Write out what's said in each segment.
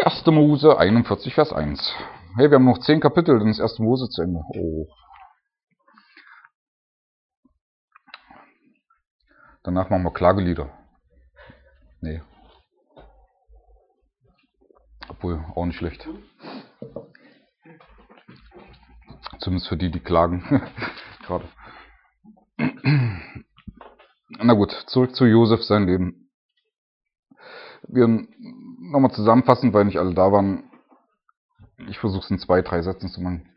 1. Mose 41, Vers 1. Hey, wir haben noch 10 Kapitel, dann ist 1. Mose zu Ende. Oh. Danach machen wir Klagelieder. Nee. Obwohl, auch nicht schlecht. Zumindest für die, die klagen. Gerade. Na gut, zurück zu Josef, sein Leben. Wir nochmal zusammenfassen, weil nicht alle da waren. Ich versuche es in 2, 3 Sätzen zu machen.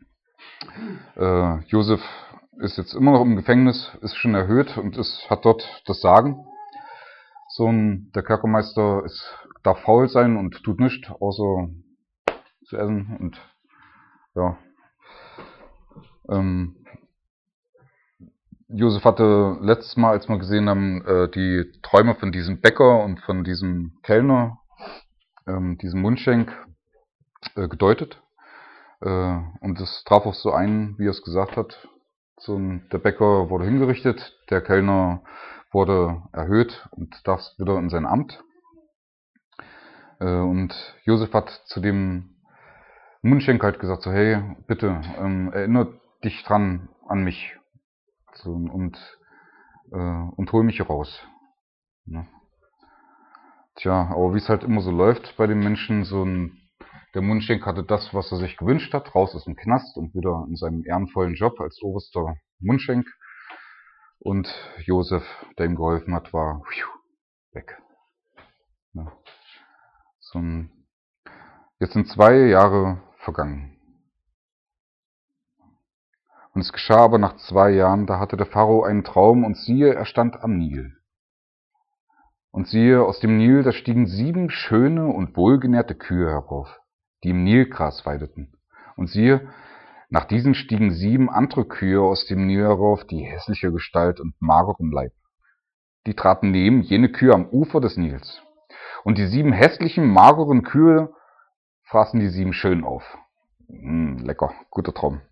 Josef ist jetzt immer noch im Gefängnis, ist schon erhöht und hat dort das Sagen. Der Kerkermeister darf faul sein und tut nichts, außer zu essen. Und ja. Josef hatte letztes Mal, als wir gesehen haben, die Träume von diesem Bäcker und von diesem Kellner, diesem Mundschenk, gedeutet. Und es traf auch so ein, wie er es gesagt hat. Der Bäcker wurde hingerichtet, der Kellner wurde erhöht und darf wieder in sein Amt. Und Josef hat zu dem Mundschenk halt gesagt, so hey, bitte, erinnert dich dran an mich und hol mich hier raus. Ja. Tja, aber wie es halt immer so läuft bei den Menschen, der Mundschenk hatte das, was er sich gewünscht hat, raus aus dem Knast und wieder in seinem ehrenvollen Job als oberster Mundschenk. Und Josef, der ihm geholfen hat, war weg. Ja. Jetzt sind 2 Jahre vergangen. Und es geschah aber nach 2 Jahren, da hatte der Pharao einen Traum und siehe, er stand am Nil. Und siehe, aus dem Nil, da stiegen 7 schöne und wohlgenährte Kühe herauf, die im Nilgras weideten. Und siehe, nach diesen stiegen 7 andere Kühe aus dem Nil herauf, die hässliche Gestalt und mageren Leib. Die traten neben jene Kühe am Ufer des Nils. Und die 7 hässlichen, mageren Kühe fraßen die 7 schön auf. Lecker, guter Traum.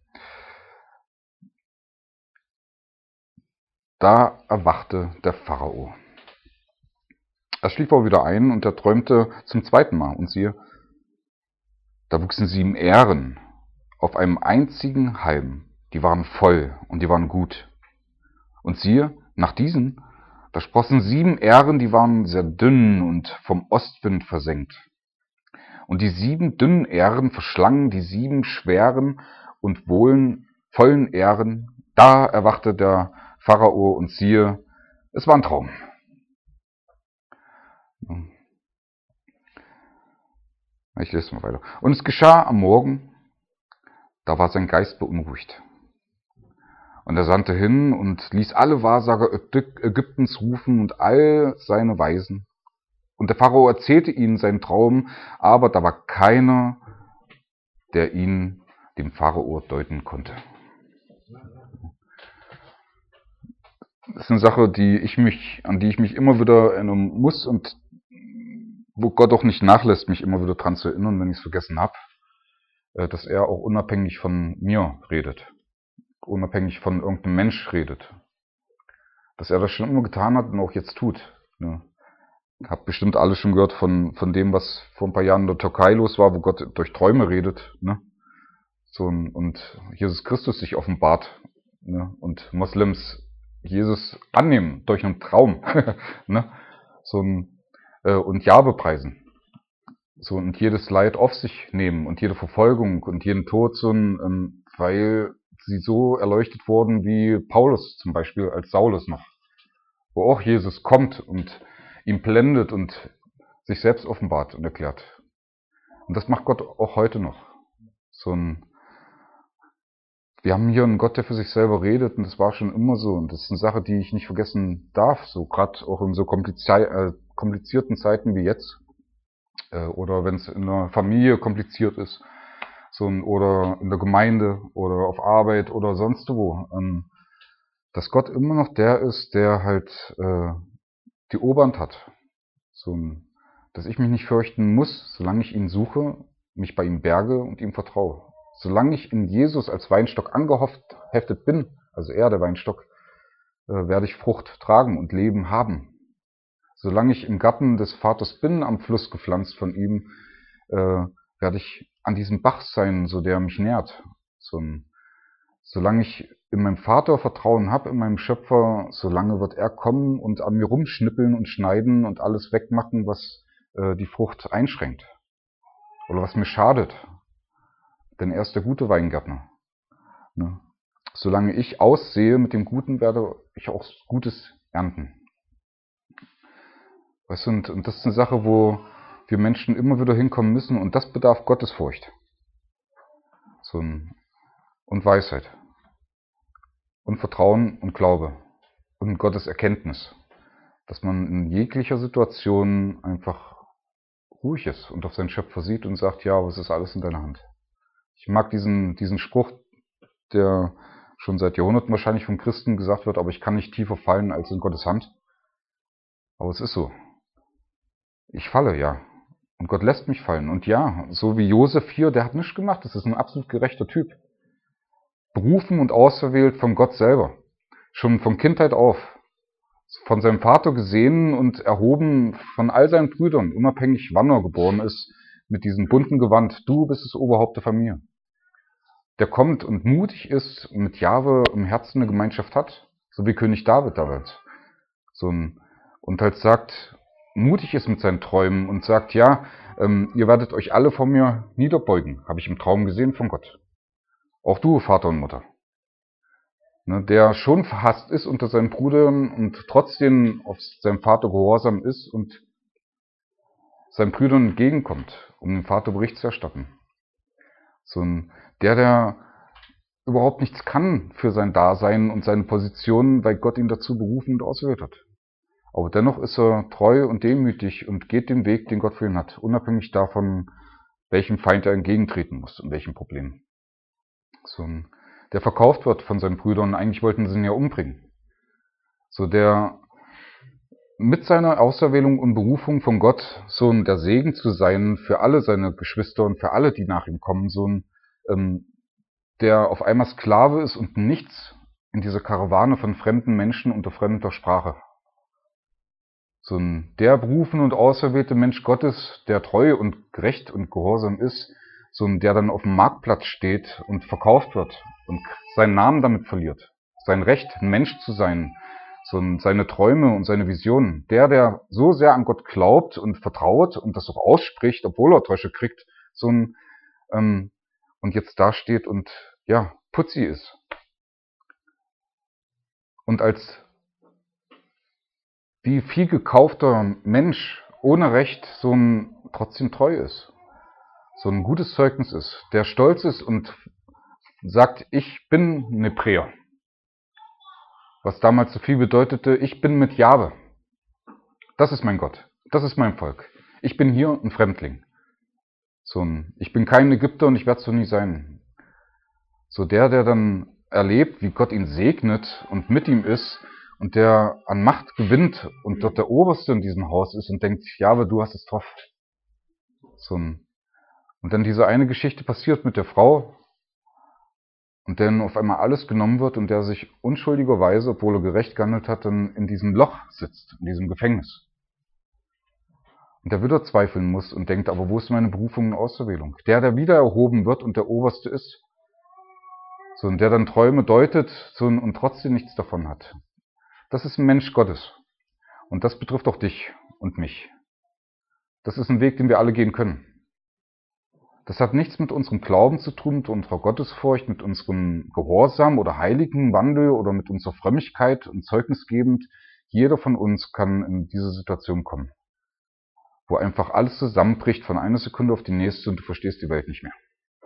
Da erwachte der Pharao. Er schlief aber wieder ein und er träumte zum 2. Mal. Und siehe, da wuchsen 7 Ähren auf einem einzigen Halm. Die waren voll und die waren gut. Und siehe, nach diesen, da sprossen 7 Ähren, die waren sehr dünn und vom Ostwind versenkt. Und die 7 dünnen Ähren verschlangen die 7 schweren und vollen Ähren. Da erwachte der Pharao und siehe, es war ein Traum. Ich lese mal weiter. Und es geschah am Morgen, da war sein Geist beunruhigt. Und er sandte hin und ließ alle Wahrsager Ägyptens rufen und all seine Weisen. Und der Pharao erzählte ihnen seinen Traum, aber da war keiner, der ihn dem Pharao deuten konnte. Das ist eine Sache, an die ich mich immer wieder erinnern muss und wo Gott auch nicht nachlässt, mich immer wieder dran zu erinnern, wenn ich es vergessen habe, dass er auch unabhängig von mir redet, unabhängig von irgendeinem Mensch redet. Dass er das schon immer getan hat und auch jetzt tut. Ne? Habt bestimmt alle schon gehört von dem, was vor ein paar Jahren in der Türkei los war, wo Gott durch Träume redet. Ne? Und Jesus Christus sich offenbart. Ne? Und Moslems Jesus annehmen durch einen Traum. Ne? Und Jahwe preisen. Und jedes Leid auf sich nehmen und jede Verfolgung und jeden Tod, weil sie so erleuchtet wurden wie Paulus zum Beispiel als Saulus noch. Wo auch Jesus kommt und ihn blendet und sich selbst offenbart und erklärt. Und das macht Gott auch heute noch. Wir haben hier einen Gott, der für sich selber redet und das war schon immer so. Und das ist eine Sache, die ich nicht vergessen darf, so gerade auch in so komplizierten Zeiten wie jetzt. Oder wenn es in der Familie kompliziert ist. Oder in der Gemeinde oder auf Arbeit oder sonst wo. Dass Gott immer noch der ist, der halt die Oberhand hat. Dass ich mich nicht fürchten muss, solange ich ihn suche, mich bei ihm berge und ihm vertraue. Solange ich in Jesus als Weinstock angeheftet bin, also er der Weinstock, werde ich Frucht tragen und Leben haben. Solange ich im Garten des Vaters bin, am Fluss gepflanzt von ihm, werde ich an diesem Bach sein, so der mich nährt. Solange ich in meinem Vater Vertrauen habe, in meinem Schöpfer, solange wird er kommen und an mir rumschnippeln und schneiden und alles wegmachen, was die Frucht einschränkt oder was mir schadet. Denn er ist der gute Weingärtner. Ne? Solange ich aussehe mit dem Guten, werde ich auch Gutes ernten. Weißt du, und das ist eine Sache, wo wir Menschen immer wieder hinkommen müssen, und das bedarf Gottesfurcht. Und Weisheit. Und Vertrauen und Glaube. Und Gottes Erkenntnis. Dass man in jeglicher Situation einfach ruhig ist und auf seinen Schöpfer sieht und sagt, ja, aber es ist alles in deiner Hand. Ich mag diesen Spruch, der schon seit Jahrhunderten wahrscheinlich von Christen gesagt wird, aber ich kann nicht tiefer fallen als in Gottes Hand. Aber es ist so. Ich falle, ja. Und Gott lässt mich fallen. Und ja, so wie Josef hier, der hat nichts gemacht. Das ist ein absolut gerechter Typ. Berufen und auserwählt von Gott selber. Schon von Kindheit auf. Von seinem Vater gesehen und erhoben von all seinen Brüdern, unabhängig wann er geboren ist, mit diesem bunten Gewand. Du bist das Oberhaupt der Familie. Der kommt und mutig ist und mit Jahwe im Herzen eine Gemeinschaft hat, so wie König David damals. Und halt sagt, mutig ist mit seinen Träumen und sagt, ja, ihr werdet euch alle vor mir niederbeugen, habe ich im Traum gesehen von Gott. Auch du, Vater und Mutter. Ne, der schon verhasst ist unter seinen Brüdern und trotzdem auf seinem Vater gehorsam ist und seinen Brüdern entgegenkommt, um dem Vater Bericht zu erstatten. Der überhaupt nichts kann für sein Dasein und seine Position, weil Gott ihn dazu berufen und ausgewählt hat. Aber dennoch ist er treu und demütig und geht den Weg, den Gott für ihn hat, unabhängig davon, welchem Feind er entgegentreten muss und welchem Problem. Der verkauft wird von seinen Brüdern, eigentlich wollten sie ihn ja umbringen. Der mit seiner Auserwählung und Berufung von Gott der Segen zu sein für alle seine Geschwister und für alle, die nach ihm kommen, der auf einmal Sklave ist und nichts in dieser Karawane von fremden Menschen unter fremder Sprache. Der berufene und auserwählte Mensch Gottes, der treu und gerecht und gehorsam ist, der dann auf dem Marktplatz steht und verkauft wird und seinen Namen damit verliert, sein Recht, ein Mensch zu sein, seine Träume und seine Visionen, der so sehr an Gott glaubt und vertraut und das auch ausspricht, obwohl er Täusche kriegt, und jetzt da steht und ja, Putzi ist. Und als wie viel gekaufter Mensch ohne Recht trotzdem treu ist. Ein gutes Zeugnis ist, der stolz ist und sagt, ich bin ein Hebräer. Was damals so viel bedeutete, ich bin mit Jahwe. Das ist mein Gott. Das ist mein Volk. Ich bin hier ein Fremdling. Ich bin kein Ägypter und ich werde es so nie sein. Der dann erlebt, wie Gott ihn segnet und mit ihm ist und der an Macht gewinnt und dort der Oberste in diesem Haus ist und denkt, Jahwe, du hast es drauf. Und dann diese eine Geschichte passiert mit der Frau und dann auf einmal alles genommen wird und der sich unschuldigerweise, obwohl er gerecht gehandelt hat, dann in diesem Loch sitzt, in diesem Gefängnis. Und der wieder zweifeln muss und denkt, aber wo ist meine Berufung und Auserwählung? Der wieder erhoben wird und der Oberste ist. Und der dann Träume deutet und trotzdem nichts davon hat. Das ist ein Mensch Gottes. Und das betrifft auch dich und mich. Das ist ein Weg, den wir alle gehen können. Das hat nichts mit unserem Glauben zu tun, mit unserer Gottesfurcht, mit unserem Gehorsam oder heiligen Wandel oder mit unserer Frömmigkeit und zeugnisgebend. Jeder von uns kann in diese Situation kommen, wo einfach alles zusammenbricht von einer Sekunde auf die nächste und du verstehst die Welt nicht mehr.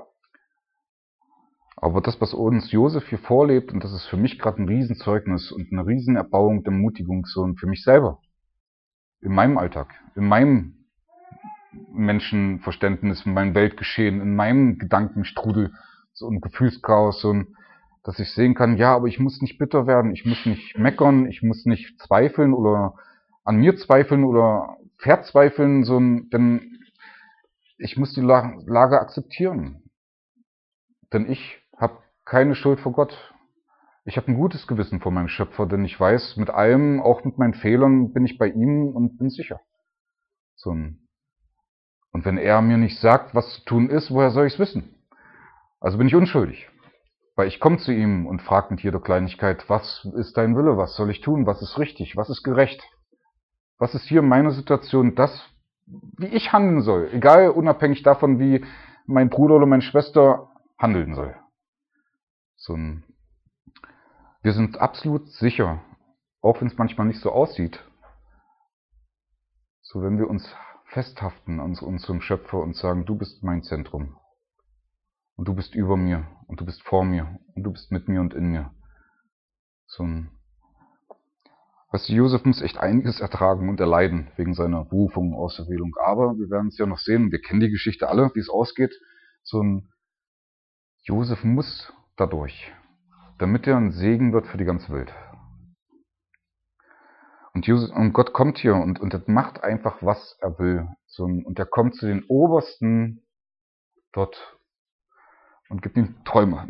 Aber das, was uns Josef hier vorlebt, und das ist für mich gerade ein Riesenzeugnis und eine Riesenerbauung der Ermutigung, für mich selber, in meinem Alltag, in meinem Menschenverständnis, in meinem Weltgeschehen, in meinem Gedankenstrudel, ein Gefühlschaos, dass ich sehen kann, ja, aber ich muss nicht bitter werden, ich muss nicht meckern, ich muss nicht zweifeln oder an mir zweifeln oder verzweifeln, denn ich muss die Lage akzeptieren. Denn ich habe keine Schuld vor Gott. Ich habe ein gutes Gewissen vor meinem Schöpfer, denn ich weiß, mit allem, auch mit meinen Fehlern, bin ich bei ihm und bin sicher. Und wenn er mir nicht sagt, was zu tun ist, woher soll ich es wissen? Also bin ich unschuldig. Weil ich komme zu ihm und frage mit jeder Kleinigkeit, was ist dein Wille, was soll ich tun, was ist richtig, was ist gerecht? Was ist hier in meiner Situation das, wie ich handeln soll? Egal, unabhängig davon, wie mein Bruder oder meine Schwester handeln soll. Wir sind absolut sicher, auch wenn es manchmal nicht so aussieht, so wenn wir uns festhaften an unserem Schöpfer und sagen, du bist mein Zentrum. Und du bist über mir und du bist vor mir und du bist mit mir und in mir. Weißt du, Josef muss echt einiges ertragen und erleiden wegen seiner Berufung und Auserwählung. Aber wir werden es ja noch sehen, wir kennen die Geschichte alle, wie es ausgeht. Josef muss dadurch, damit er ein Segen wird für die ganze Welt. Und Gott kommt hier und macht einfach, was er will. Und er kommt zu den Obersten dort und gibt ihm Träume.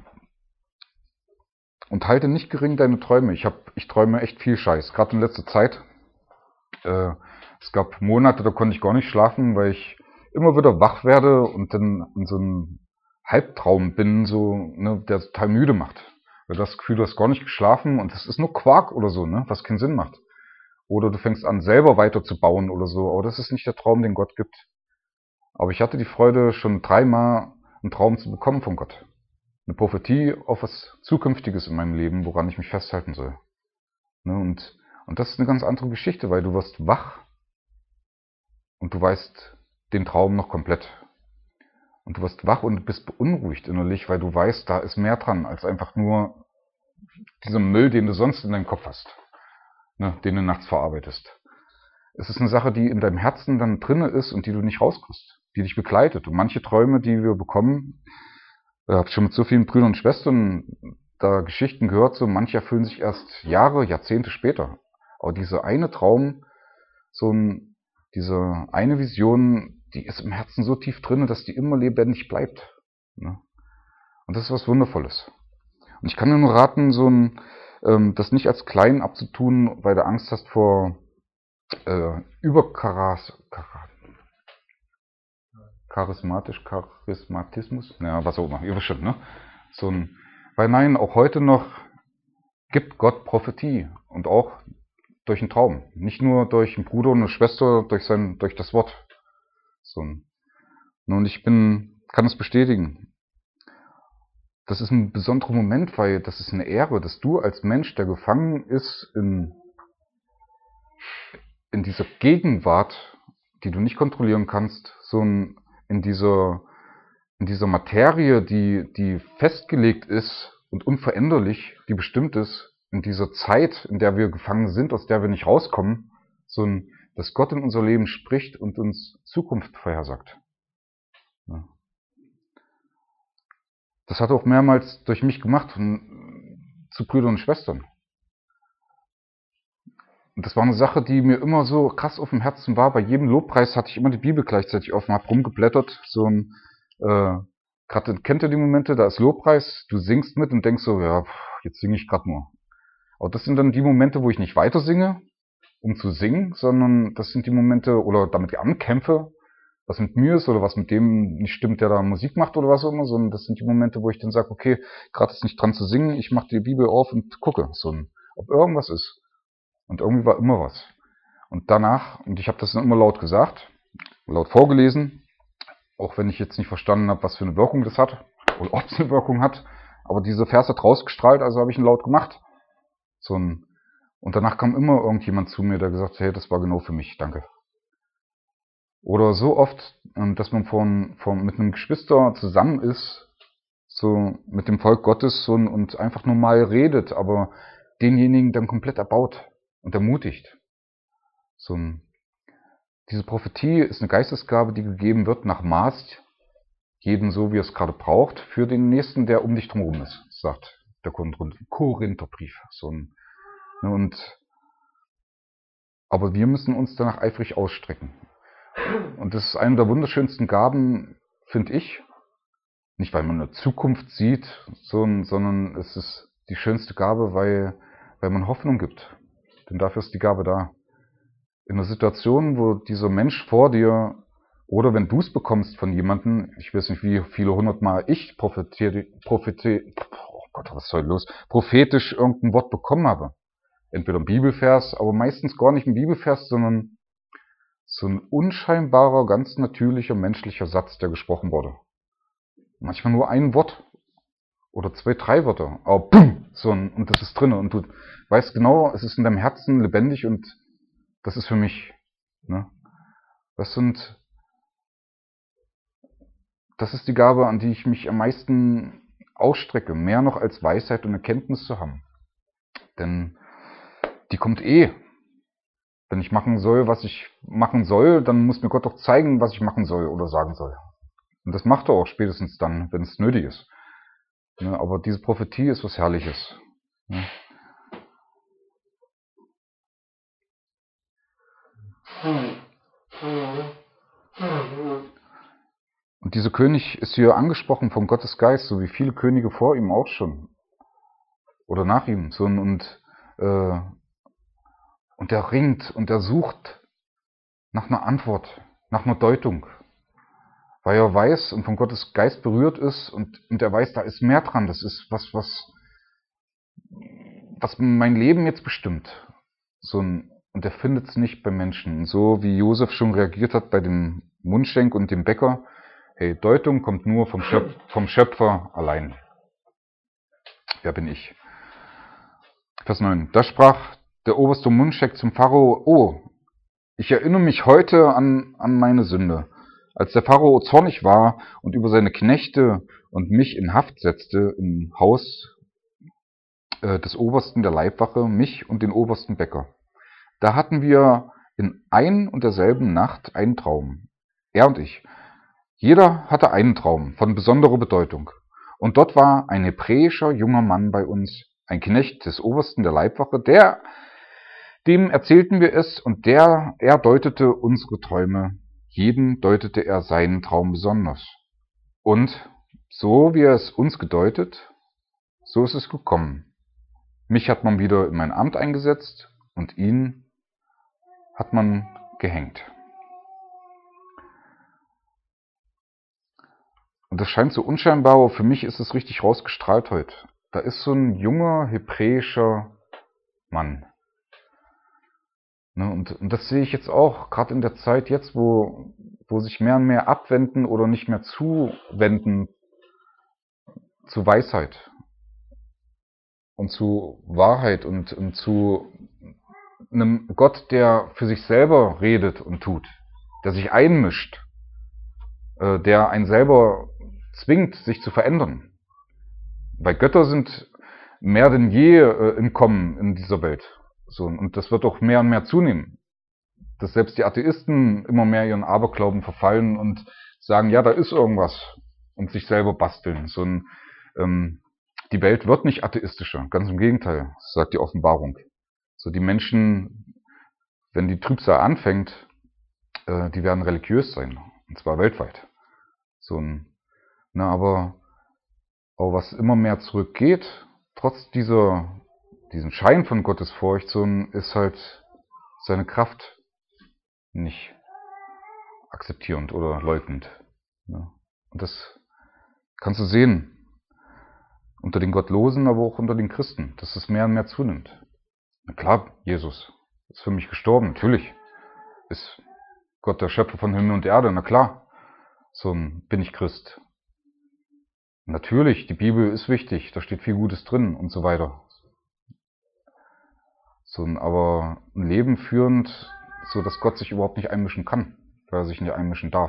Und halte nicht gering deine Träume. Ich träume echt viel Scheiß, gerade in letzter Zeit. Es gab Monate, da konnte ich gar nicht schlafen, weil ich immer wieder wach werde und dann in so einem Halbtraum bin, der total müde macht. Weil das Gefühl, du hast gar nicht geschlafen und das ist nur Quark oder so, ne, was keinen Sinn macht. Oder du fängst an, selber weiter zu bauen oder so, aber das ist nicht der Traum, den Gott gibt. Aber ich hatte die Freude, schon 3-mal einen Traum zu bekommen von Gott. Eine Prophetie auf was Zukünftiges in meinem Leben, woran ich mich festhalten soll. Und das ist eine ganz andere Geschichte, weil du wirst wach und du weißt den Traum noch komplett. Und du wirst wach und bist beunruhigt innerlich, weil du weißt, da ist mehr dran, als einfach nur dieser Müll, den du sonst in deinem Kopf hast, den du nachts verarbeitest. Es ist eine Sache, die in deinem Herzen dann drinne ist und die du nicht rauskriegst, die dich begleitet. Und manche Träume, die wir bekommen, ich habe schon mit so vielen Brüdern und Schwestern da Geschichten gehört, so manche erfüllen sich erst Jahre, Jahrzehnte später. Aber dieser eine Traum, diese eine Vision, die ist im Herzen so tief drin, dass die immer lebendig bleibt. Ne? Und das ist was Wundervolles. Und ich kann dir nur raten, das nicht als klein abzutun, weil du Angst hast vor Charismatismus, ja, was auch immer, ihr wisst schon, ne? Weil nein, auch heute noch gibt Gott Prophetie und auch durch einen Traum. Nicht nur durch einen Bruder und eine Schwester, durch das Wort. Und ich kann es bestätigen. Das ist ein besonderer Moment, weil das ist eine Ehre, dass du als Mensch, der gefangen ist in dieser Gegenwart, die du nicht kontrollieren kannst, in dieser Materie, die festgelegt ist und unveränderlich, die bestimmt ist, in dieser Zeit, in der wir gefangen sind, aus der wir nicht rauskommen, dass Gott in unser Leben spricht und uns Zukunft vorhersagt. Ja. Das hat er auch mehrmals durch mich gemacht, zu Brüdern und Schwestern. Und das war eine Sache, die mir immer so krass auf dem Herzen war. Bei jedem Lobpreis hatte ich immer die Bibel gleichzeitig offen, hab rumgeblättert. Kennt ihr die Momente, da ist Lobpreis, du singst mit und denkst so, ja, jetzt singe ich gerade nur. Aber das sind dann die Momente, wo ich nicht weiter singe, um zu singen, sondern das sind die Momente, oder damit ankämpfe, was mit mir ist oder was mit dem nicht stimmt, der da Musik macht oder was auch immer, sondern das sind die Momente, wo ich dann sage, okay, gerade ist nicht dran zu singen, ich mache die Bibel auf und gucke, ob irgendwas ist. Und irgendwie war immer was. Und danach, und ich habe das dann immer laut gesagt, laut vorgelesen, auch wenn ich jetzt nicht verstanden habe, was für eine Wirkung das hat, oder ob es eine Wirkung hat, aber dieser Vers hat rausgestrahlt, also habe ich ihn laut gemacht. Und danach kam immer irgendjemand zu mir, der gesagt hat, hey, das war genau für mich, danke. Oder so oft, dass man mit einem Geschwister zusammen ist, mit dem Volk Gottes und einfach nur mal redet, aber denjenigen dann komplett erbaut und ermutigt. Diese Prophetie ist eine Geistesgabe, die gegeben wird nach Maß, jedem so, wie er es gerade braucht, für den Nächsten, der um dich drumherum ist, sagt der Korintherbrief. Aber wir müssen uns danach eifrig ausstrecken. Und das ist eine der wunderschönsten Gaben, finde ich. Nicht, weil man eine Zukunft sieht, sondern es ist die schönste Gabe, weil man Hoffnung gibt. Denn dafür ist die Gabe da. In einer Situation, wo dieser Mensch vor dir Oder wenn du es bekommst von jemandem, ich weiß nicht, wie viele hundertmal ich oh Gott, was ist heute los? Prophetisch irgendein Wort bekommen habe. Entweder ein Bibelvers, aber meistens gar nicht ein Bibelvers, sondern so ein unscheinbarer, ganz natürlicher, menschlicher Satz, der gesprochen wurde. Manchmal nur ein Wort oder 2, 3 Wörter, aber BUM! Und das ist drin und du weißt genau, es ist in deinem Herzen lebendig und das ist für mich. Ne? Das ist die Gabe, an die ich mich am meisten ausstrecke, mehr noch als Weisheit und Erkenntnis zu haben. Denn die kommt eh. Wenn ich machen soll, was ich machen soll, dann muss mir Gott doch zeigen, was ich machen soll oder sagen soll. Und das macht er auch spätestens dann, wenn es nötig ist. Ne, aber diese Prophetie ist was Herrliches. Ne? Und dieser König ist hier angesprochen vom Gottesgeist, so wie viele Könige vor ihm auch schon. Oder nach ihm. Und er ringt und er sucht nach einer Antwort, nach einer Deutung. Weil er weiß und von Gottes Geist berührt ist und er weiß, da ist mehr dran. Das ist was mein Leben jetzt bestimmt. Und er findet es nicht bei Menschen. Und so wie Josef schon reagiert hat bei dem Mundschenk und dem Bäcker, hey, Deutung kommt nur vom Schöpfer allein. Wer bin ich? Vers 9. Da sprach der oberste Mundschenk zum Pharao, oh, ich erinnere mich heute an meine Sünde. Als der Pharao zornig war und über seine Knechte und mich in Haft setzte im Haus des Obersten der Leibwache, mich und den obersten Bäcker. Da hatten wir in ein und derselben Nacht einen Traum. Er und ich. Jeder hatte einen Traum von besonderer Bedeutung. Und dort war ein hebräischer junger Mann bei uns, ein Knecht des Obersten der Leibwache, dem erzählten wir es und er deutete unsere Träume. Jedem deutete er seinen Traum besonders. Und so wie er es uns gedeutet, so ist es gekommen. Mich hat man wieder in mein Amt eingesetzt und ihn hat man gehängt. Und das scheint so unscheinbar, aber für mich ist es richtig rausgestrahlt heute. Da ist so ein junger hebräischer Mann. Und das sehe ich jetzt auch, gerade in der Zeit jetzt, wo sich mehr und mehr abwenden oder nicht mehr zuwenden zu Weisheit und zu Wahrheit und zu einem Gott, der für sich selber redet und tut, der sich einmischt, der einen selber zwingt, sich zu verändern. Weil Götter sind mehr denn je im Kommen in dieser Welt. Und das wird auch mehr und mehr zunehmen. Dass selbst die Atheisten immer mehr ihren Aberglauben verfallen und sagen, ja, da ist irgendwas und sich selber basteln. Die Welt wird nicht atheistischer, ganz im Gegenteil, sagt die Offenbarung. Die Menschen, wenn die Trübsal anfängt, die werden religiös sein, und zwar weltweit. Aber was immer mehr zurückgeht, trotz diesen Schein von Gottesfurcht, ist halt seine Kraft nicht akzeptierend oder leugnend. Und das kannst du sehen unter den Gottlosen, aber auch unter den Christen, dass es mehr und mehr zunimmt. Na klar, Jesus ist für mich gestorben, natürlich ist Gott der Schöpfer von Himmel und Erde, na klar, bin ich Christ. Natürlich, die Bibel ist wichtig, da steht viel Gutes drin und so weiter. Aber ein Leben führend, so dass Gott sich überhaupt nicht einmischen kann, weil er sich nicht einmischen darf.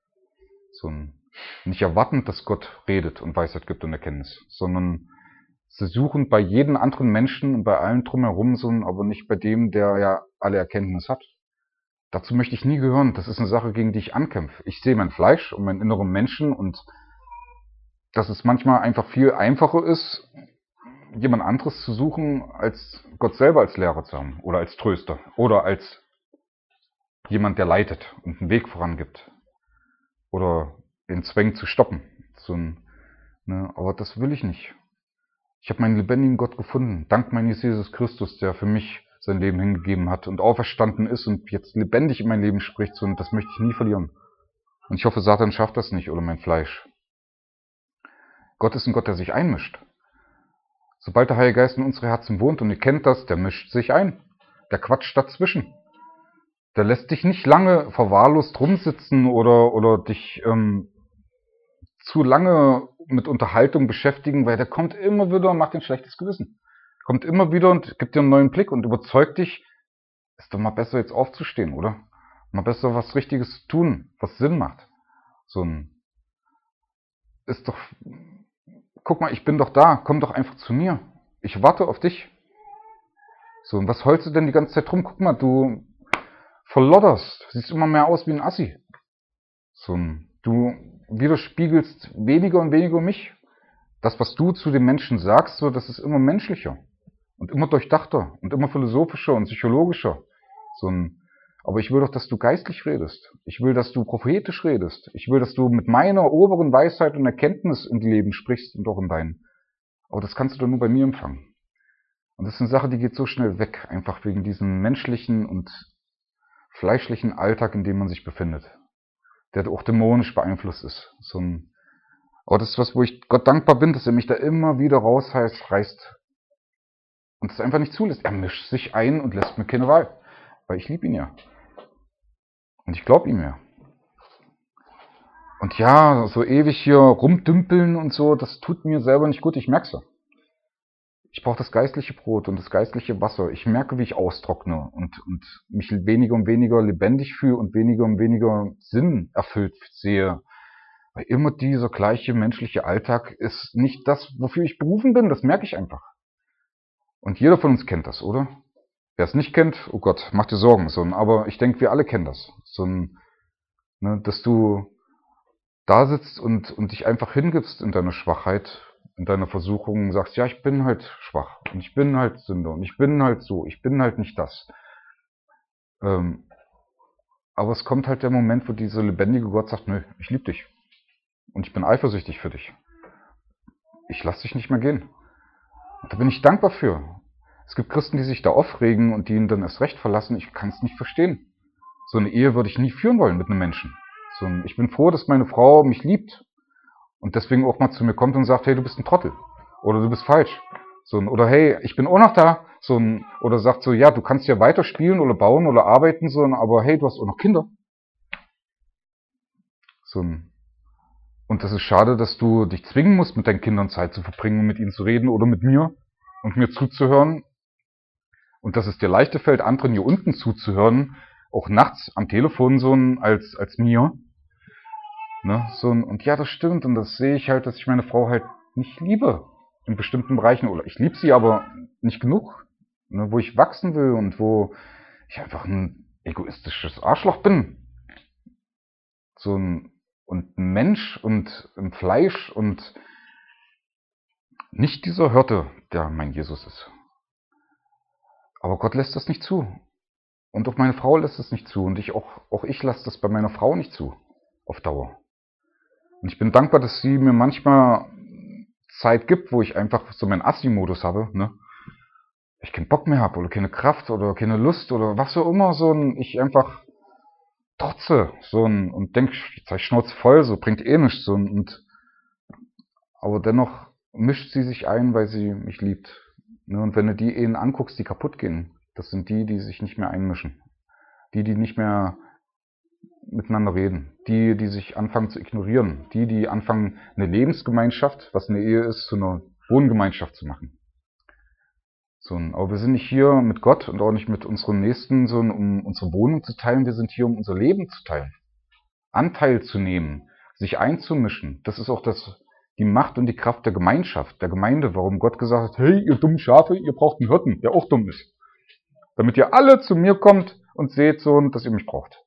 Nicht erwartend, dass Gott redet und Weisheit gibt und Erkenntnis, sondern sie suchen bei jedem anderen Menschen und bei allem drumherum, aber nicht bei dem, der ja alle Erkenntnis hat. Dazu möchte ich nie gehören. Das ist eine Sache, gegen die ich ankämpfe. Ich sehe mein Fleisch und meinen inneren Menschen und dass es manchmal einfach viel einfacher ist, jemand anderes zu suchen, als Gott selber als Lehrer zu haben oder als Tröster oder als jemand, der leitet und einen Weg vorangibt oder den Zwang zu stoppen. Aber das will ich nicht. Ich habe meinen lebendigen Gott gefunden, dank meines Jesus Christus, der für mich sein Leben hingegeben hat und auferstanden ist und jetzt lebendig in mein Leben spricht, und das möchte ich nie verlieren. Und ich hoffe, Satan schafft das nicht oder mein Fleisch. Gott ist ein Gott, der sich einmischt. Sobald der Heilige Geist in unsere Herzen wohnt, und ihr kennt das, der mischt sich ein. Der quatscht dazwischen. Der lässt dich nicht lange verwahrlost rumsitzen oder dich zu lange mit Unterhaltung beschäftigen, weil der kommt immer wieder und macht dir ein schlechtes Gewissen. Kommt immer wieder und gibt dir einen neuen Blick und überzeugt dich, ist doch mal besser jetzt aufzustehen, oder? Mal besser was Richtiges zu tun, was Sinn macht. Ist doch, guck mal, ich bin doch da, komm doch einfach zu mir. Ich warte auf dich. Und was heulst du denn die ganze Zeit rum? Guck mal, du verlodderst, siehst immer mehr aus wie ein Assi. Du widerspiegelst weniger und weniger mich. Das, was du zu den Menschen sagst, das ist immer menschlicher und immer durchdachter und immer philosophischer und psychologischer. Aber ich will doch, dass du geistlich redest. Ich will, dass du prophetisch redest. Ich will, dass du mit meiner oberen Weisheit und Erkenntnis in die Leben sprichst und auch in deinen. Aber das kannst du doch nur bei mir empfangen. Und das ist eine Sache, die geht so schnell weg, einfach wegen diesem menschlichen und fleischlichen Alltag, in dem man sich befindet, der auch dämonisch beeinflusst ist. Aber das ist was, wo ich Gott dankbar bin, dass er mich da immer wieder reißt und es einfach nicht zulässt. Er mischt sich ein und lässt mir keine Wahl, weil ich liebe ihn ja. Und ich glaube ihm ja. Und ja, so ewig hier rumdümpeln und so, das tut mir selber nicht gut, ich merk's ja. Ich brauche das geistliche Brot und das geistliche Wasser. Ich merke, wie ich austrockne und mich weniger und weniger lebendig fühle und weniger Sinn erfüllt sehe. Weil immer dieser gleiche menschliche Alltag ist nicht das, wofür ich berufen bin. Das merke ich einfach. Und jeder von uns kennt das, oder? Wer es nicht kennt, oh Gott, mach dir Sorgen. Aber ich denke, wir alle kennen das. Dass du da sitzt und dich einfach hingibst in deine Schwachheit, in deiner Versuchung, sagst, ja, ich bin halt schwach und ich bin halt Sünder und ich bin halt so, ich bin halt nicht das. Aber es kommt halt der Moment, wo dieser lebendige Gott sagt, nö, ich liebe dich und ich bin eifersüchtig für dich. Ich lasse dich nicht mehr gehen. Und da bin ich dankbar für. Es gibt Christen, die sich da aufregen und die ihn dann erst recht verlassen. Ich kann es nicht verstehen. So eine Ehe würde ich nie führen wollen mit einem Menschen. Ich bin froh, dass meine Frau mich liebt und deswegen auch mal zu mir kommt und sagt, hey, du bist ein Trottel oder du bist falsch. Oder hey, ich bin auch noch da. Oder sagt so, ja, du kannst ja weiter spielen oder bauen oder arbeiten, aber hey, du hast auch noch Kinder. Und das ist schade, dass du dich zwingen musst, mit deinen Kindern Zeit zu verbringen, mit ihnen zu reden oder mit mir und mir zuzuhören. Und dass es dir leichter fällt, anderen hier unten zuzuhören, auch nachts am Telefon als mir. Ne? Und ja, das stimmt. Und das sehe ich halt, dass ich meine Frau halt nicht liebe in bestimmten Bereichen. Oder ich liebe sie, aber nicht genug. Ne? Wo ich wachsen will und wo ich einfach ein egoistisches Arschloch bin. Und ein Mensch und ein Fleisch und nicht dieser Hirte, der mein Jesus ist. Aber Gott lässt das nicht zu. Und auch meine Frau lässt es nicht zu. Und auch ich lasse das bei meiner Frau nicht zu. Auf Dauer. Und ich bin dankbar, dass sie mir manchmal Zeit gibt, wo ich einfach so meinen Assi-Modus habe. Ne? Ich keinen Bock mehr habe oder keine Kraft oder keine Lust oder was auch immer. Ich einfach trotze. Und denke, jetzt habe ich Schnauze voll, bringt eh nichts. Aber dennoch mischt sie sich ein, weil sie mich liebt. Ne? Und wenn du die Ehen anguckst, die kaputt gehen, das sind die sich nicht mehr einmischen. Die nicht mehr miteinander reden. Die sich anfangen zu ignorieren. Die anfangen, eine Lebensgemeinschaft, was eine Ehe ist, zu einer Wohngemeinschaft zu machen. Aber wir sind nicht hier mit Gott und auch nicht mit unseren Nächsten, um unsere Wohnung zu teilen. Wir sind hier, um unser Leben zu teilen. Anteil zu nehmen, sich einzumischen. Das ist auch die Macht und die Kraft der Gemeinschaft, der Gemeinde, warum Gott gesagt hat, hey, ihr dummen Schafe, ihr braucht einen Hirten, der auch dumm ist. Damit ihr alle zu mir kommt und seht dass ihr mich braucht.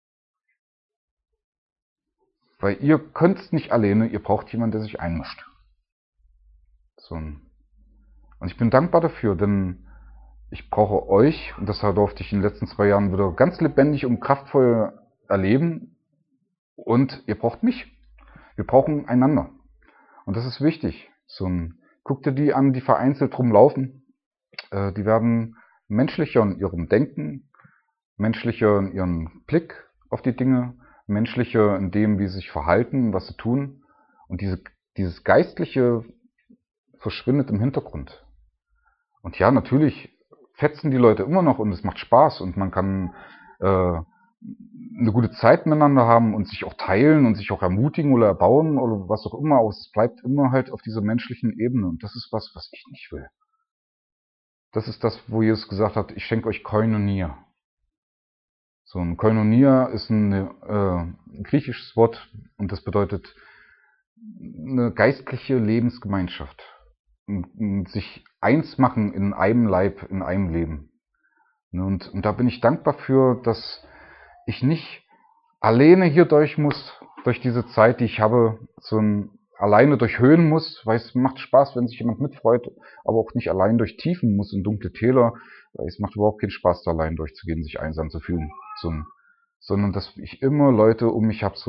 Weil ihr könnt es nicht alleine, ihr braucht jemanden, der sich einmischt. Und ich bin dankbar dafür, denn ich brauche euch, und das durfte ich in den letzten 2 Jahren wieder ganz lebendig und kraftvoll erleben, und ihr braucht mich. Wir brauchen einander. Und das ist wichtig. Guck dir die an, die vereinzelt rumlaufen. Die werden menschlicher in ihrem Denken, menschlicher in ihrem Blick auf die Dinge, Menschliche in dem, wie sie sich verhalten, was sie tun. Und dieses Geistliche verschwindet im Hintergrund. Und ja, natürlich fetzen die Leute immer noch und es macht Spaß und man kann eine gute Zeit miteinander haben und sich auch teilen und sich auch ermutigen oder erbauen oder was auch immer, aber es bleibt immer halt auf dieser menschlichen Ebene und das ist was ich nicht will. Das ist das, wo Jesus gesagt hat, ich schenke euch Koinonia. So ein Koinonia ist ein griechisches Wort und das bedeutet eine geistliche Lebensgemeinschaft. Sich eins machen in einem Leib, in einem Leben. Und da bin ich dankbar für, dass ich nicht alleine hier durch muss, durch diese Zeit, die ich habe, alleine durchhöhen muss, weil es macht Spaß, wenn sich jemand mitfreut, aber auch nicht allein durch Tiefen muss in dunkle Täler, weil es macht überhaupt keinen Spaß, da allein durchzugehen, sich einsam zu fühlen. Sondern dass ich immer Leute um mich habe,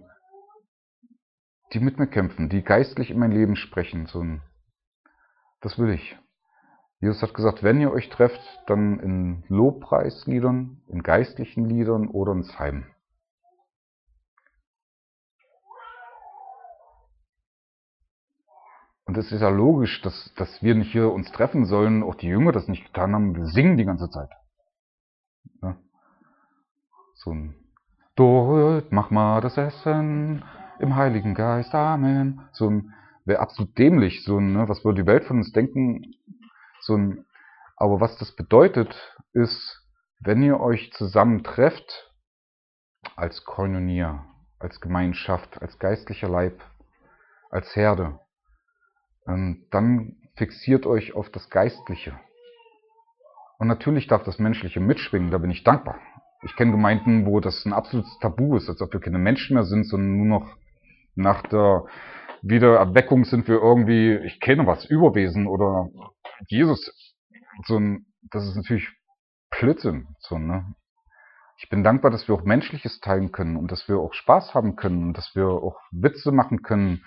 die mit mir kämpfen, die geistlich in mein Leben sprechen. Das will ich. Jesus hat gesagt, wenn ihr euch trefft, dann in Lobpreisliedern, in geistlichen Liedern oder in Psalmen. Und es ist ja logisch, dass wir nicht hier uns treffen sollen, auch die Jünger das nicht getan haben, wir singen die ganze Zeit. Ja. So ein Dort, mach mal das Essen im Heiligen Geist, Amen. Wäre absolut dämlich, was würde die Welt von uns denken? Aber was das bedeutet, ist, wenn ihr euch zusammen trefft, als Koinonia, als Gemeinschaft, als geistlicher Leib, als Herde, dann fixiert euch auf das Geistliche. Und natürlich darf das Menschliche mitschwingen, da bin ich dankbar. Ich kenne Gemeinden, wo das ein absolutes Tabu ist, als ob wir keine Menschen mehr sind, sondern nur noch nach der Wiedererweckung sind wir irgendwie, ich kenne was, Überwesen oder Jesus. Das ist natürlich Blödsinn. Ich bin dankbar, dass wir auch Menschliches teilen können und dass wir auch Spaß haben können und dass wir auch Witze machen können,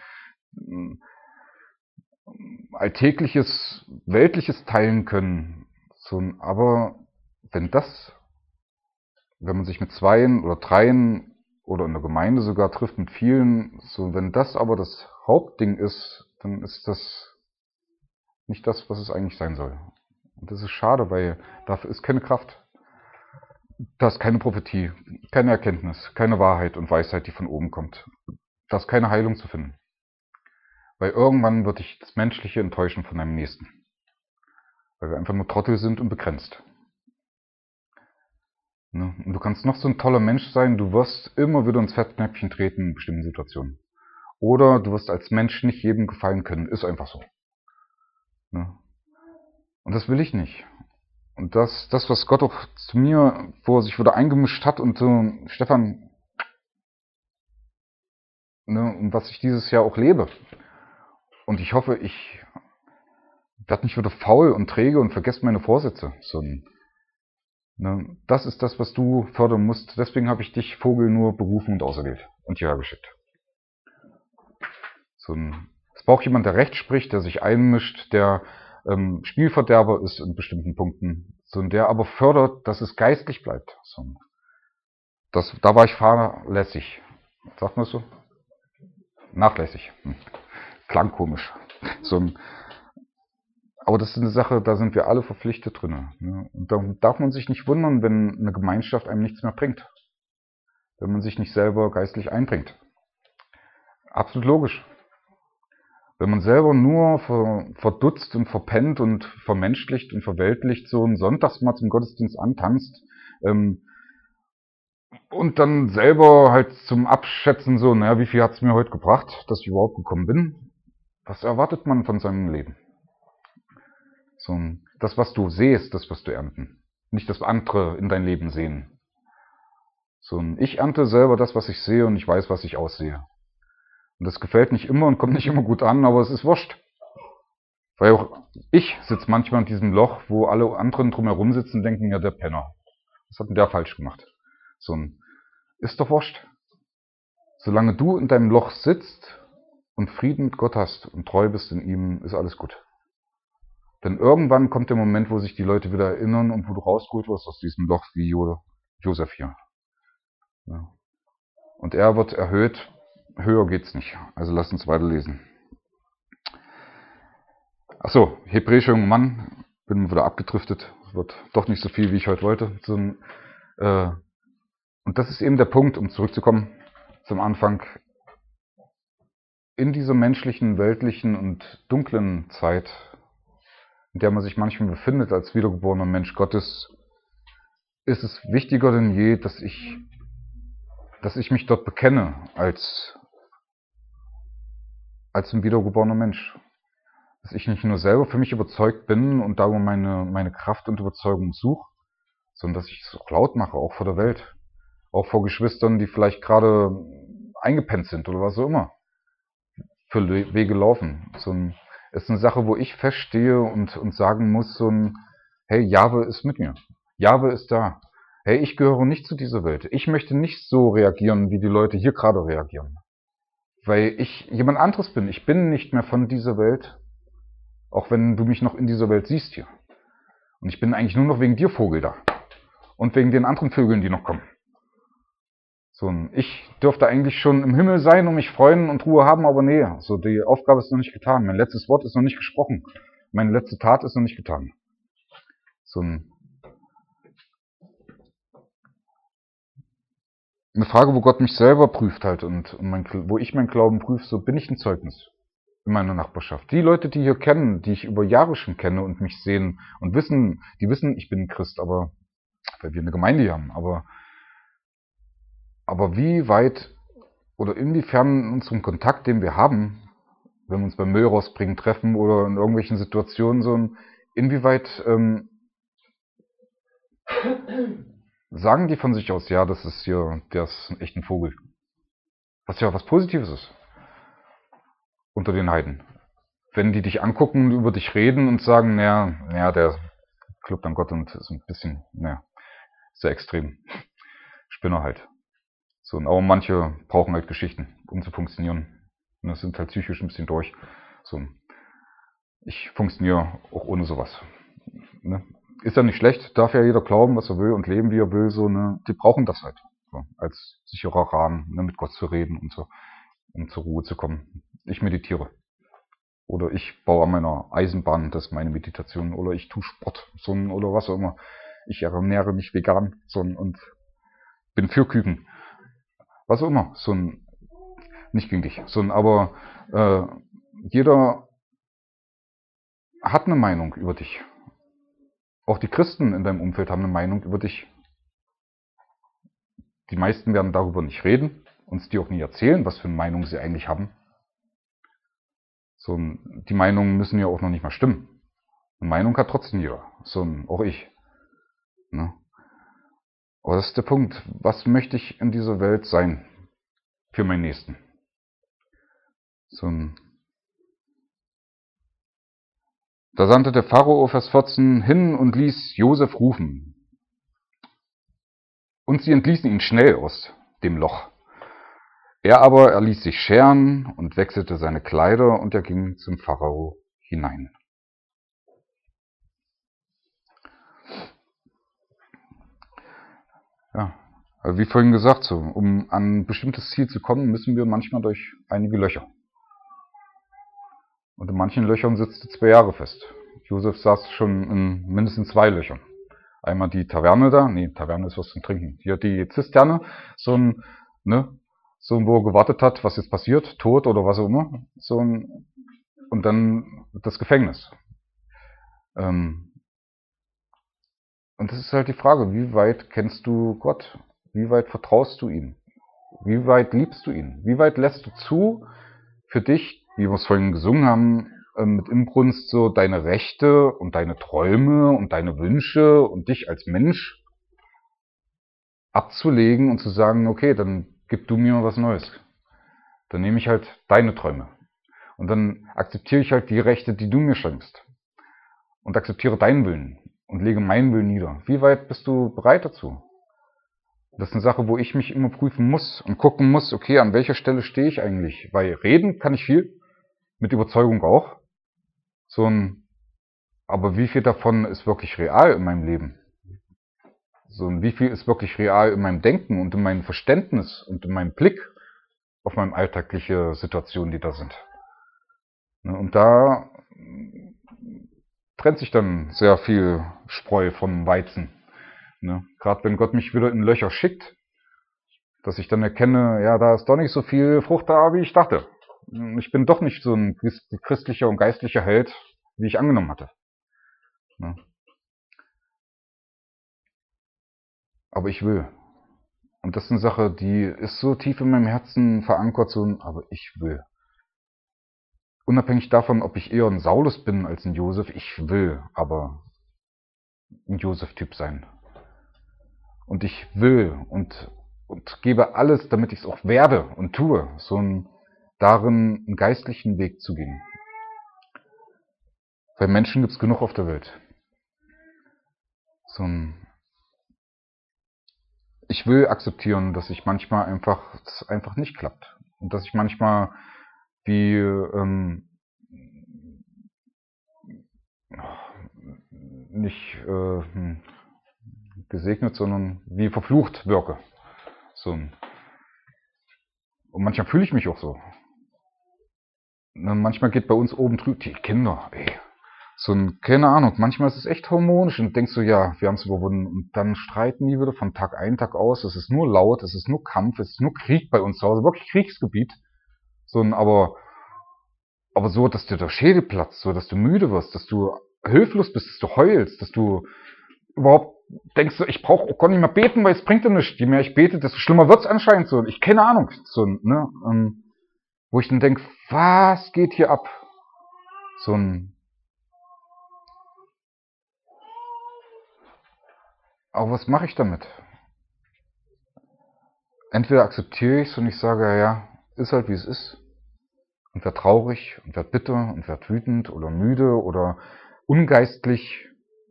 Alltägliches, Weltliches teilen können. Aber wenn man sich mit zweien oder dreien oder in der Gemeinde sogar trifft mit vielen, wenn das aber das Hauptding ist, dann ist das nicht das, was es eigentlich sein soll. Und das ist schade, weil dafür ist keine Kraft. Da ist keine Prophetie, keine Erkenntnis, keine Wahrheit und Weisheit, die von oben kommt. Da ist keine Heilung zu finden. Weil irgendwann wird dich das Menschliche enttäuschen von deinem Nächsten. Weil wir einfach nur Trottel sind und begrenzt. Und du kannst noch so ein toller Mensch sein, du wirst immer wieder ins Fettnäpfchen treten in bestimmten Situationen. Oder du wirst als Mensch nicht jedem gefallen können. Ist einfach so. Und das will ich nicht. Und das, was Gott auch zu mir, wo er sich wieder eingemischt hat und so, Stefan, und was ich dieses Jahr auch lebe. Und ich hoffe, ich werde nicht wieder faul und träge und vergesse meine Vorsätze. Das ist das, was du fördern musst. Deswegen habe ich dich, Vogel, nur berufen und auserwählt und hierher geschickt. Es braucht jemand, der Recht spricht, der sich einmischt, der Spielverderber ist in bestimmten Punkten, der aber fördert, dass es geistlich bleibt. Da war ich fahrlässig. Sagt man das so? Nachlässig. Klang komisch. Aber das ist eine Sache, da sind wir alle verpflichtet drin. Und da darf man sich nicht wundern, wenn eine Gemeinschaft einem nichts mehr bringt. Wenn man sich nicht selber geistlich einbringt. Absolut logisch. Wenn man selber nur verdutzt und verpennt und vermenschlicht und verweltlicht so einen Sonntags mal zum Gottesdienst antanzt und dann selber halt zum Abschätzen wie viel hat's mir heute gebracht, dass ich überhaupt gekommen bin, was erwartet man von seinem Leben? Das, was du sähst, das wirst du ernten. Nicht das andere in dein Leben sehen. Ich ernte selber das, was ich sehe und ich weiß, was ich aussehe. Und das gefällt nicht immer und kommt nicht immer gut an, aber es ist wurscht. Weil auch ich sitze manchmal in diesem Loch, wo alle anderen drumherum sitzen und denken, ja, der Penner. Was hat denn der falsch gemacht? Ist doch wurscht. Solange du in deinem Loch sitzt und Frieden mit Gott hast und treu bist in ihm, ist alles gut. Denn irgendwann kommt der Moment, wo sich die Leute wieder erinnern und wo du rausgeholt wirst aus diesem Loch wie Josef hier. Ja. Und er wird erhöht. Höher geht's nicht. Also lasst uns weiterlesen. Achso, hebräischer junger Mann. Bin wieder abgedriftet. Wird doch nicht so viel, wie ich heute wollte. Und das ist eben der Punkt, um zurückzukommen zum Anfang. In dieser menschlichen, weltlichen und dunklen Zeit, in der man sich manchmal befindet als wiedergeborener Mensch Gottes, ist es wichtiger denn je, dass ich mich dort bekenne als ein wiedergeborener Mensch. Dass ich nicht nur selber für mich überzeugt bin und darum meine Kraft und Überzeugung suche, sondern dass ich es auch laut mache, auch vor der Welt. Auch vor Geschwistern, die vielleicht gerade eingepennt sind oder was auch immer für Wege laufen. Ist eine Sache, wo ich feststehe und sagen muss, hey, Jahwe ist mit mir. Jahwe ist da. Hey, ich gehöre nicht zu dieser Welt. Ich möchte nicht so reagieren, wie die Leute hier gerade reagieren. Weil ich jemand anderes bin. Ich bin nicht mehr von dieser Welt, auch wenn du mich noch in dieser Welt siehst hier. Und ich bin eigentlich nur noch wegen dir Vogel da. Und wegen den anderen Vögeln, die noch kommen. Ich dürfte eigentlich schon im Himmel sein und mich freuen und Ruhe haben, aber nee, die Aufgabe ist noch nicht getan. Mein letztes Wort ist noch nicht gesprochen. Meine letzte Tat ist noch nicht getan. Eine Frage, wo Gott mich selber prüft halt und wo ich meinen Glauben prüfe, bin ich ein Zeugnis in meiner Nachbarschaft. Die Leute, die hier kennen, die ich über Jahre schon kenne und mich sehen und wissen, ich bin ein Christ, aber weil wir eine Gemeinde hier haben, aber wie weit oder inwiefern in unserem Kontakt, den wir haben, wenn wir uns beim Müll rausbringen treffen oder in irgendwelchen Situationen inwieweit sagen die von sich aus, ja, der ist echt ein Vogel. Was ja was Positives ist unter den Heiden. Wenn die dich angucken, über dich reden und sagen, naja, der glaubt an Gott und ist ein bisschen, sehr extrem. Spinner halt. Aber manche brauchen halt Geschichten, um zu funktionieren. Und das sind halt psychisch ein bisschen durch. Ich funktioniere auch ohne sowas. Ne? Ist ja nicht schlecht, darf ja jeder glauben, was er will und leben, wie er will. Die brauchen das halt. Als sicherer Rahmen, mit Gott zu reden und so, um zur Ruhe zu kommen. Ich meditiere. Oder ich baue an meiner Eisenbahn, das ist meine Meditation. Oder ich tue Sport, oder was auch immer. Ich ernähre mich vegan, und bin für Küken. Was auch immer, nicht gegen dich, aber jeder hat eine Meinung über dich. Auch die Christen in deinem Umfeld haben eine Meinung über dich. Die meisten werden darüber nicht reden, uns die auch nie erzählen, was für eine Meinung sie eigentlich haben. Die Meinungen müssen ja auch noch nicht mal stimmen. Eine Meinung hat trotzdem jeder, auch ich. Ne? Aber das ist der Punkt, was möchte ich in dieser Welt sein für meinen Nächsten? Da sandte der Pharao, Vers 14, hin und ließ Josef rufen. Und sie entließen ihn schnell aus dem Loch. Er ließ sich scheren und wechselte seine Kleider und er ging zum Pharao hinein. Ja, also wie vorhin gesagt, um an ein bestimmtes Ziel zu kommen, müssen wir manchmal durch einige Löcher. Und in manchen Löchern sitzt 2 Jahre fest. Josef saß schon in mindestens 2 Löchern. Einmal die Taverne da, Taverne ist was zum Trinken. Hier die Zisterne, wo er gewartet hat, was jetzt passiert, tot oder was auch immer. Und dann das Gefängnis. Und das ist halt die Frage, wie weit kennst du Gott? Wie weit vertraust du ihm? Wie weit liebst du ihn? Wie weit lässt du zu, für dich, wie wir es vorhin gesungen haben, mit Inbrunst deine Rechte und deine Träume und deine Wünsche und dich als Mensch abzulegen und zu sagen, okay, dann gib du mir was Neues. Dann nehme ich halt deine Träume. Und dann akzeptiere ich halt die Rechte, die du mir schenkst. Und akzeptiere deinen Willen und lege meinen Willen nieder. Wie weit bist du bereit dazu? Das ist eine Sache, wo ich mich immer prüfen muss und gucken muss, okay, an welcher Stelle stehe ich eigentlich? Weil reden kann ich viel, mit Überzeugung auch. Aber wie viel davon ist wirklich real in meinem Leben? So, und wie viel ist wirklich real in meinem Denken und in meinem Verständnis und in meinem Blick auf meine alltägliche Situationen, die da sind. Und da trennt sich dann sehr viel Spreu vom Weizen. Gerade wenn Gott mich wieder in Löcher schickt, dass ich dann erkenne, ja, da ist doch nicht so viel Frucht da, wie ich dachte. Ich bin doch nicht so ein christlicher und geistlicher Held, wie ich angenommen hatte. Aber ich will. Und das ist eine Sache, die ist so tief in meinem Herzen verankert, aber ich will. Unabhängig davon, ob ich eher ein Saulus bin als ein Josef, ich will aber ein Josef-Typ sein. Und ich will und gebe alles, damit ich es auch werde und tue, darin einen geistlichen Weg zu gehen. Weil Menschen gibt es genug auf der Welt. Ich will akzeptieren, dass ich manchmal einfach nicht klappt. Und dass ich manchmal wie nicht gesegnet, sondern wie verflucht wirke. Und manchmal fühle ich mich auch so. Und manchmal geht bei uns oben drüben die Kinder, keine Ahnung, manchmal ist es echt harmonisch und denkst du, ja, wir haben es überwunden. Und dann streiten die wieder von Tag ein, Tag aus. Es ist nur laut, es ist nur Kampf, es ist nur Krieg bei uns zu Hause, wirklich Kriegsgebiet. Aber so, dass dir der Schädel platzt, so, dass du müde wirst, dass du hilflos bist, dass du heulst, dass du überhaupt denkst, ich brauche auch gar nicht mehr beten, weil es bringt ja nichts. Je mehr ich bete, desto schlimmer wird's anscheinend so. Ich keine Ahnung, wo ich dann denke, was geht hier ab? Aber was mache ich damit? Entweder akzeptiere ich es und ich sage, ja, ist halt wie es ist. Und werde traurig und werde bitter und werde wütend oder müde oder ungeistlich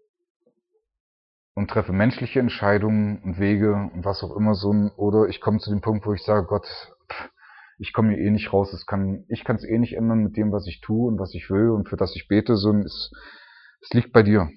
und treffe menschliche Entscheidungen und Wege und was auch immer oder ich komme zu dem Punkt, wo ich sage, Gott, ich komme hier eh nicht raus, ich kann es eh nicht ändern mit dem, was ich tue und was ich will und für das ich bete, es liegt bei dir.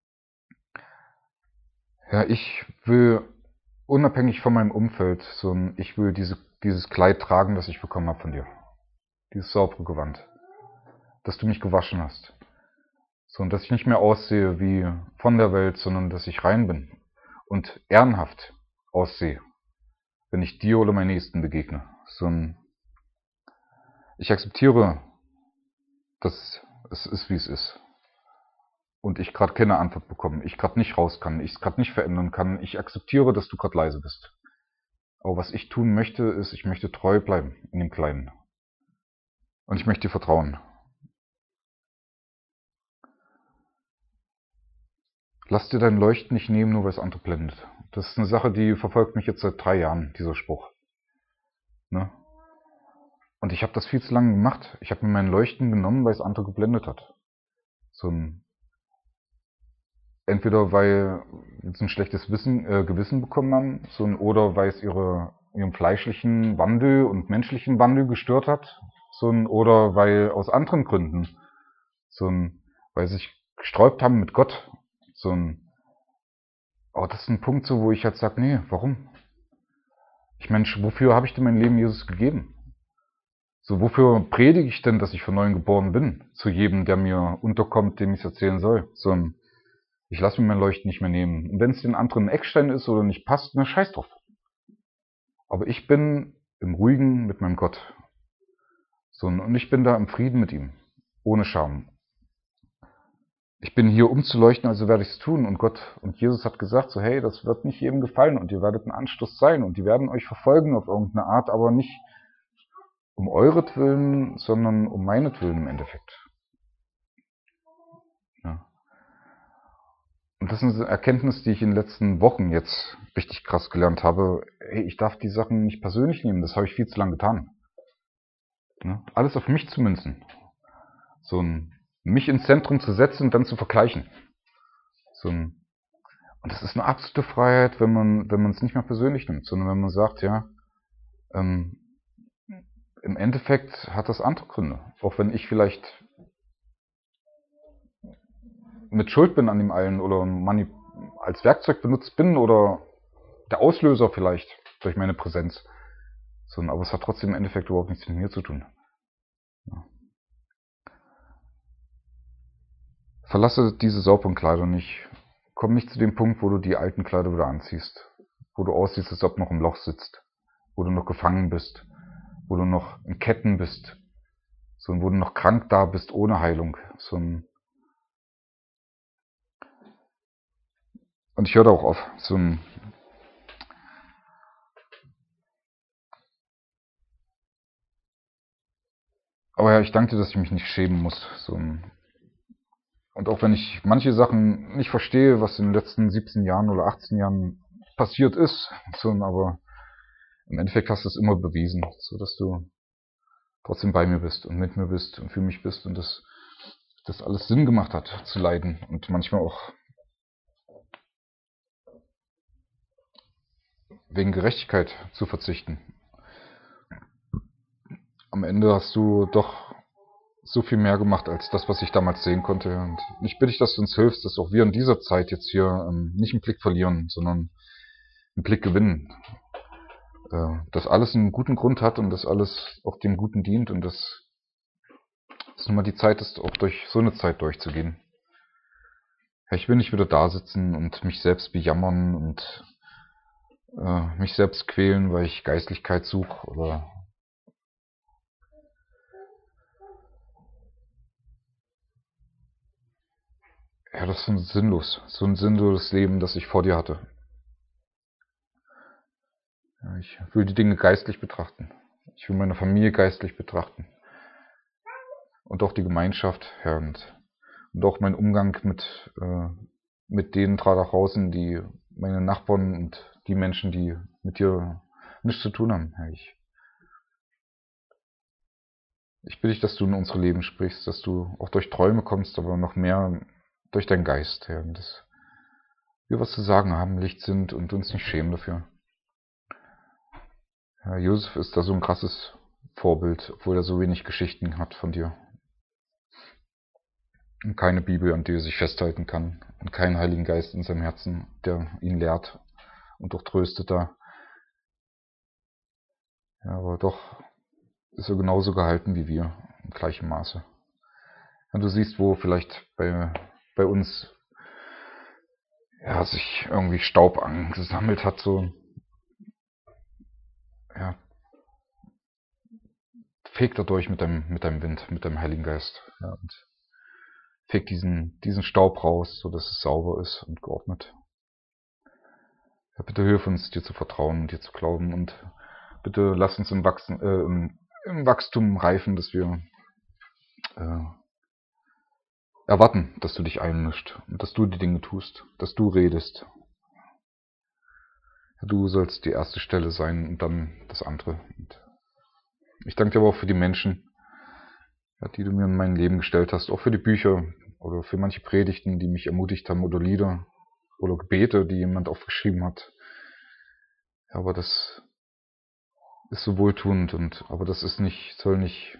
Ja, ich will unabhängig von meinem Umfeld, ich will dieses Kleid tragen, das ich bekommen habe von dir. Dieses saubere Gewand. Dass du mich gewaschen hast. Und dass ich nicht mehr aussehe wie von der Welt, sondern dass ich rein bin und ehrenhaft aussehe, wenn ich dir oder meinen Nächsten begegne. Ich akzeptiere, dass es ist, wie es ist. Und ich gerade keine Antwort bekomme, ich gerade nicht raus kann, ich es gerade nicht verändern kann. Ich akzeptiere, dass du gerade leise bist. Aber was ich tun möchte, ist, ich möchte treu bleiben in dem Kleinen. Und ich möchte dir vertrauen. Lass dir dein Leuchten nicht nehmen, nur weil es andere blendet. Das ist eine Sache, die verfolgt mich jetzt seit 3 Jahren, dieser Spruch. Und ich habe das viel zu lange gemacht. Ich habe mir mein Leuchten genommen, weil es andere geblendet hat. Entweder weil sie ein schlechtes Gewissen bekommen haben, oder weil es ihren fleischlichen Wandel und menschlichen Wandel gestört hat, oder weil aus anderen Gründen, weil sie sich gesträubt haben mit Gott, aber das ist ein Punkt wo ich halt sage, nee, warum? Mensch, wofür habe ich denn mein Leben Jesus gegeben? Wofür predige ich denn, dass ich von neuem geboren bin? Zu jedem, der mir unterkommt, dem ich es erzählen soll. Ich lasse mir mein Leuchten nicht mehr nehmen. Und wenn es den anderen ein Eckstein ist oder nicht passt, na scheiß drauf. Aber ich bin im Ruhigen mit meinem Gott. Und ich bin da im Frieden mit ihm. Ohne Scham. Ich bin hier, um zu leuchten, also werde ich es tun. Und Gott und Jesus hat gesagt, hey, das wird nicht jedem gefallen und ihr werdet ein Anstoß sein und die werden euch verfolgen auf irgendeine Art, aber nicht um euretwillen, sondern um meinetwillen im Endeffekt. Ja. Und das ist eine Erkenntnis, die ich in den letzten Wochen jetzt richtig krass gelernt habe. Hey, ich darf die Sachen nicht persönlich nehmen, das habe ich viel zu lange getan. Alles auf mich zu münzen. Mich ins Zentrum zu setzen und dann zu vergleichen. Und das ist eine absolute Freiheit, wenn man es nicht mehr persönlich nimmt, sondern wenn man sagt, ja, im Endeffekt hat das andere Gründe. Auch wenn ich vielleicht mit Schuld bin an dem allen oder als Werkzeug benutzt bin oder der Auslöser vielleicht durch meine Präsenz. Aber es hat trotzdem im Endeffekt überhaupt nichts mit mir zu tun. Ja. Verlasse diese sauberen Kleider nicht. Komm nicht zu dem Punkt, wo du die alten Kleider wieder anziehst. Wo du aussiehst, als ob du noch im Loch sitzt. Wo du noch gefangen bist. Wo du noch in Ketten bist. Wo du noch krank da bist, ohne Heilung. Und ich höre da auch auf. Aber ja, ich danke dir, dass ich mich nicht schämen muss. Und auch wenn ich manche Sachen nicht verstehe, was in den letzten 17 Jahren oder 18 Jahren passiert ist, aber im Endeffekt hast du es immer bewiesen, dass du trotzdem bei mir bist und mit mir bist und für mich bist und dass das alles Sinn gemacht hat, zu leiden und manchmal auch wegen Gerechtigkeit zu verzichten. Am Ende hast du doch so viel mehr gemacht als das, was ich damals sehen konnte. Und ich bitte dich, dass du uns hilfst, dass auch wir in dieser Zeit jetzt hier nicht einen Blick verlieren, sondern einen Blick gewinnen. Dass alles einen guten Grund hat und dass alles auch dem Guten dient und dass es nun mal die Zeit ist, auch durch so eine Zeit durchzugehen. Ja, ich will nicht wieder da sitzen und mich selbst bejammern und mich selbst quälen, weil ich Geistlichkeit suche oder ja, das ist so ein sinnloses Leben, das ich vor dir hatte. Ja, ich will die Dinge geistlich betrachten. Ich will meine Familie geistlich betrachten. Und auch die Gemeinschaft, ja, und auch meinen Umgang mit denen draußen, die meine Nachbarn und die Menschen, die mit dir nichts zu tun haben. Ja, ich bitte dich, dass du in unsere Leben sprichst, dass du auch durch Träume kommst, aber noch mehr durch deinen Geist, ja, und dass wir was zu sagen haben, Licht sind und uns nicht schämen dafür. Ja, Josef ist da so ein krasses Vorbild, obwohl er so wenig Geschichten hat von dir. Und keine Bibel, an die er sich festhalten kann. Und keinen Heiligen Geist in seinem Herzen, der ihn lehrt und doch tröstet da. Ja, aber doch ist er genauso gehalten wie wir, im gleichen Maße. Ja, du siehst, wo vielleicht bei uns ja, sich irgendwie Staub angesammelt hat, ja, feg da durch mit deinem Wind, mit deinem Heiligen Geist. Ja, und feg diesen Staub raus, sodass es sauber ist und geordnet. Ja, bitte hilf uns, dir zu vertrauen und dir zu glauben und bitte lass uns im Wachstum reifen, dass wir erwarten, dass du dich einmischst und dass du die Dinge tust, dass du redest. Du sollst die erste Stelle sein und dann das andere. Und ich danke dir aber auch für die Menschen, die du mir in mein Leben gestellt hast, auch für die Bücher oder für manche Predigten, die mich ermutigt haben oder Lieder oder Gebete, die jemand aufgeschrieben hat. Ja, aber das ist so wohltuend aber das soll nicht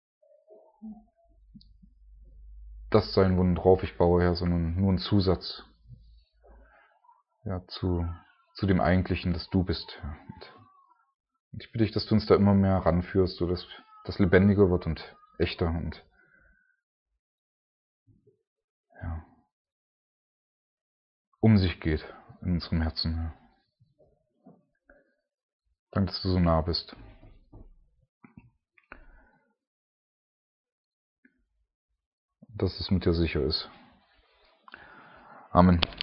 das sein, worauf ich baue, Herr, sondern nur ein Zusatz, ja, zu dem Eigentlichen, das du bist. Ja. Und ich bitte dich, dass du uns da immer mehr ranführst, sodass das lebendiger wird und echter und ja, um sich geht in unserem Herzen. Ja. Danke, dass du so nah bist. Dass es mit dir sicher ist. Amen.